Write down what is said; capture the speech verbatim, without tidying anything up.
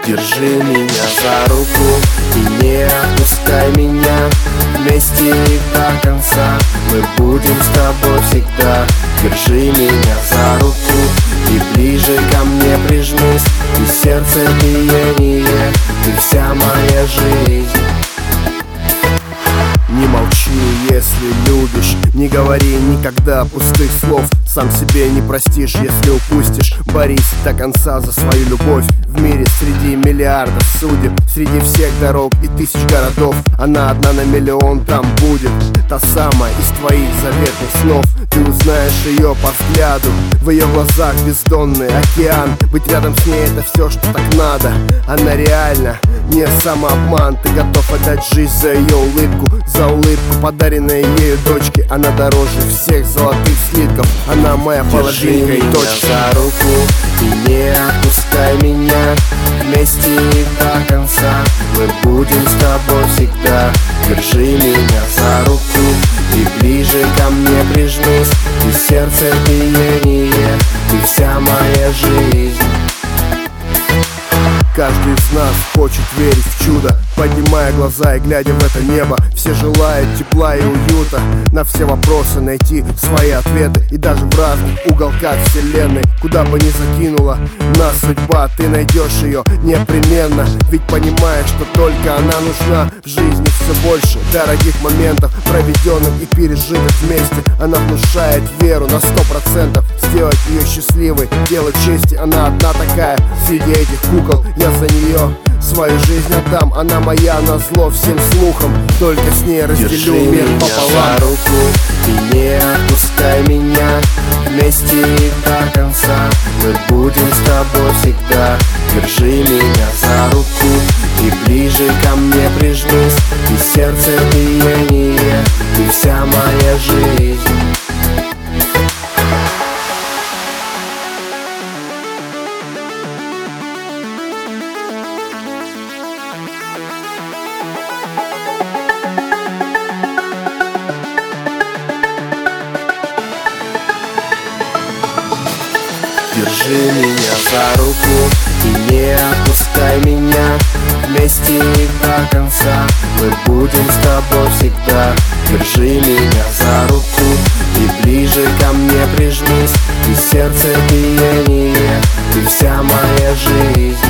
Держи меня за руку и не отпускай меня. Вместе и до конца мы будем с тобой всегда. Держи меня за руку и ближе ко мне прижмись. И сердце биение, ты вся моя жизнь. Не молчи, если любишь, не говори никогда пустых слов. Сам себе не простишь, если упустишь. Борись до конца за свою любовь. В мире среди миллиардов судеб, среди всех дорог и тысяч городов, она одна на миллион там будет. Та самая из твоих заветных снов. Ты узнаешь ее по взгляду, в ее глазах бездонный океан. Быть рядом с ней это все, что так надо. Она реально не самообман. Ты готов отдать жизнь за ее улыбку, за улыбку, подаренной ею дочке. Она дороже всех золотых слитков. Она моя половинка и точка. За руку и не отпускай меня. Вместе и до конца мы будем с тобой всегда. Держи меня за руку и ближе ко мне прижмись. И сердце биение, ты вся моя жизнь. Каждый из нас хочет верить в чудо, поднимая глаза и глядя в это небо. Все желают тепла и уюта, на все вопросы найти свои ответы. И даже в разных уголках вселенной, куда бы ни закинула нас судьба, ты найдешь ее непременно. Ведь понимаешь, что только она нужна в жизни. Все больше дорогих моментов, проведенных и пережитых вместе. Она внушает веру на сто процентов. Сделать ее счастливой, дело чести. Она одна такая среди этих кукол. Я за нее свою жизнь отдам. Она моя назло всем слухам. Только с ней разделю мир пополам. За руку и не отпускай меня. Вместе и до конца мы будем с тобой всегда. Держи меня за руку и ближе ко мне прижмись. И сердце биение, ты вся моя жизнь. Держи меня за руку и не отпускай меня. Вместе и до конца мы будем с тобой всегда. Держи меня за руку и ближе ко мне прижмись. И сердце биение, ты вся моя жизнь.